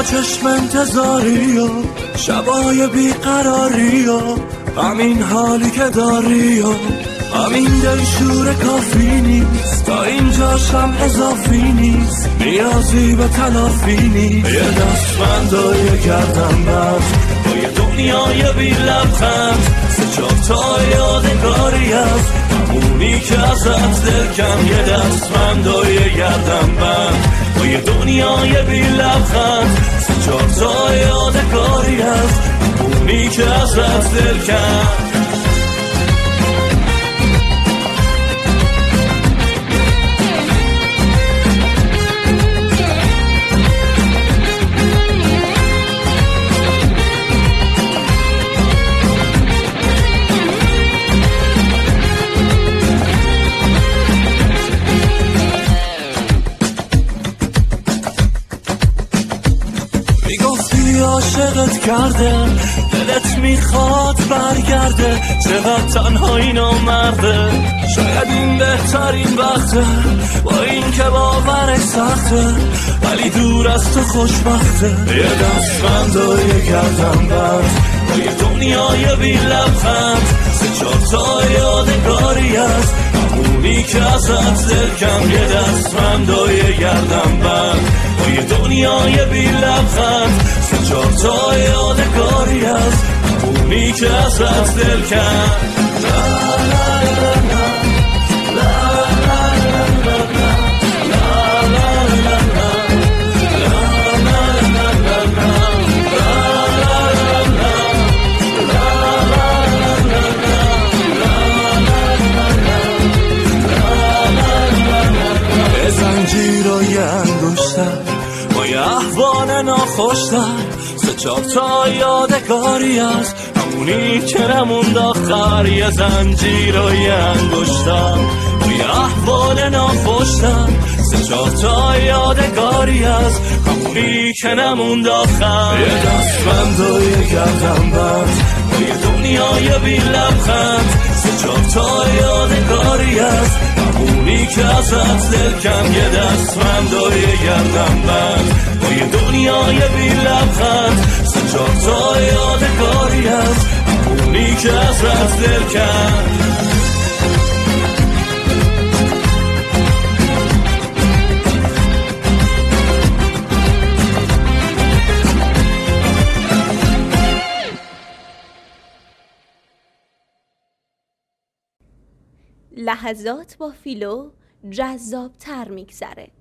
چشم انتظاری و شبای بیقراری و همین حالی که داری و همین دلشور کافی نیست، تا اینجاشم اضافی نیست، نیازی به تلافی نیست. یه دستمند و یه گردن بند با یه دنیای بی لبخند، سه چهار تا یادگاری از همونی که ازت دلکم. یه دستمند و یه گردن بند با یه دنیای بی لبخند، سه چهار تا یادگاری از همونی که ازت دلکم. عاشقت کرده دلت میخواد برگرده، چقدر تنهایی نامرده، شاید این بهترین وقته، با این که باورش سخته ولی دور از تو خوشبخته. یه دستبند و یه گردن بند با یه دنیای بی لبخند، سه چهار تا یادگاری از همونی که ازت دلکم. یه دستبند و یه گردن بند با یه دنیای بی لبخند، سه چهار تا یادگاری از همونی که ازت دلکم. زنجیر و یه انگشتر با یه احوال ناخوشتر، سه چهار تا یادگاری از همونی که نموند آخر. یه زنجیر و یه انگشتر با یه احوال ناخوشتر، سه چهار تا یادگاری از همونی که نموند آخر. یه دستبند و یه گردن بند با یه دنیای بی لبخند، سه چهار تا یادگاری از همونی که ازت دلکم. یه دستبند و یه گردن بند با یه دنیای بی لبخند، سه چهار تا یادگاری از همونی که ازت دلکم. لحظات با فیلو جذاب‌تر میگذره.